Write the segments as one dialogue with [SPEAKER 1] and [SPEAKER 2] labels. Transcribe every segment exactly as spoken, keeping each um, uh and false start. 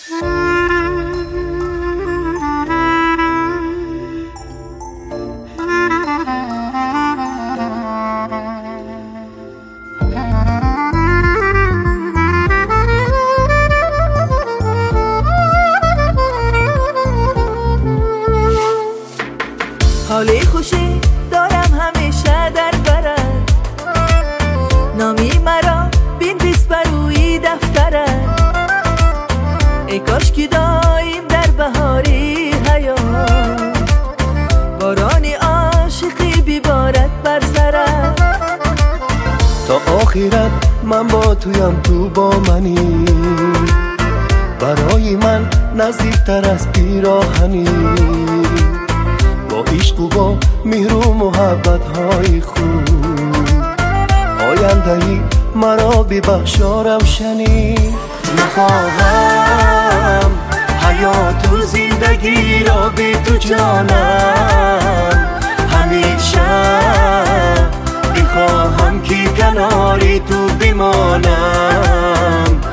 [SPEAKER 1] حالی خوشی دارم همیشه در برد، نامی مرا بین بیست بروی دفترد. ای کاش که دایم در بهاری حیات بارانی عاشقی بیبارد بر سرد.
[SPEAKER 2] تا آخرت من با تویم، تو با منی، برای من نزدیکتر از پیراهنی. با عشق و با مهر و محبت های خوب آیندهی مرا ببخشا روشنی. نخواهم حیات و زندگی را بی تو جانم، همیشه بخواهم که کناری تو بمانم.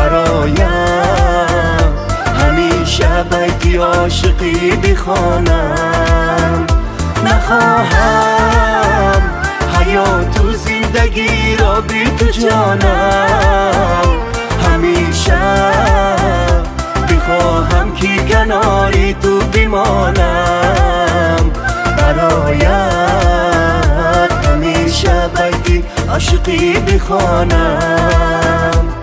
[SPEAKER 2] برایم همیشه بیتی عاشقی بخوانم. نخواهم حیات و زندگی را بی تو جانم، همیشه بخواهم که کناری تو بمانم. برایت همیشه بیتی عاشقی بخوانم.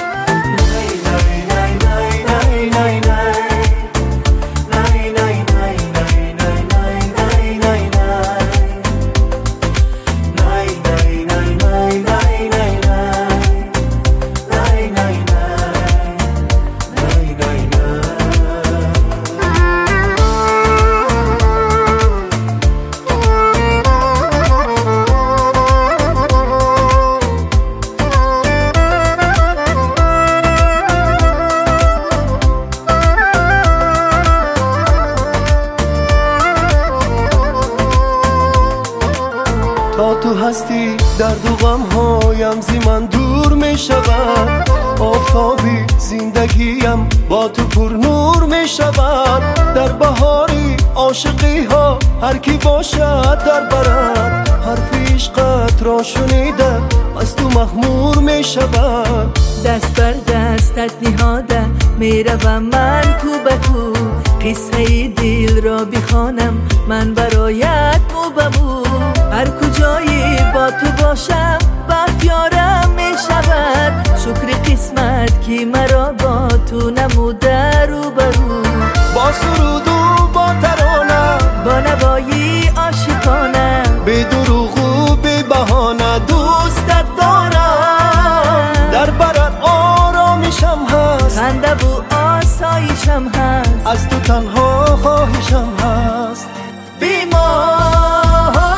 [SPEAKER 2] تا تو هستی درد و غم هایم زی من دور می شود. آفتابی زندگیم با تو پر نور می شود. در بهاری عاشقی ها هر کی باشد در برد، حرف عشقت را شنیده از تو مخمور می شود.
[SPEAKER 1] دست بر دستت نهاده می روم من کو به کو، قصه دل را بخوانم من برایت مو به مو. هر کجایی با تو باشم بختیارم می شود. شکر قسمت که مرا با تو نموده رو برو.
[SPEAKER 2] با سرود و با ترانه،
[SPEAKER 1] با نوایی عاشقانه،
[SPEAKER 2] بی دروغ و بی بهانه دوستت دارم. در برات آرامشم هست،
[SPEAKER 1] خنده و آسایشم هست،
[SPEAKER 2] از تو تنها خواهشم هست.
[SPEAKER 1] بیمار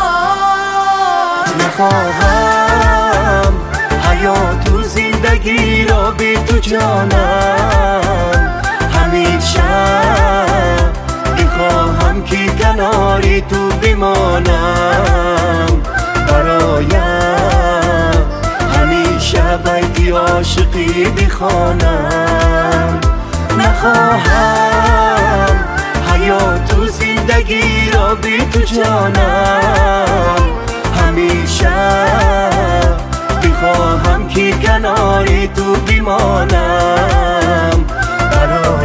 [SPEAKER 2] نخواهم حیات و زندگی را بی تو جانم، همیشه بخواهم که کناری تو بمانم. برایم همیشه بیتی عاشقی بخوانم. نخواهم حیات و زندگی را بی تو جانم، همیشه بخواهم که کناری تو بمانم.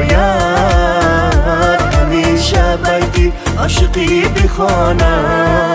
[SPEAKER 2] برایت همیشه بیتی عاشقی بخوانم.